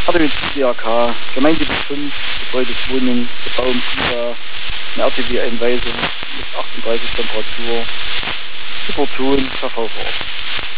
RTW-DRK, Gemeindegebiet 5, betreutes Wohnen, Bebauung, Flura, eine RTW-Einweisung mit 38 Temperatur, Hyperton, KV vor Ort.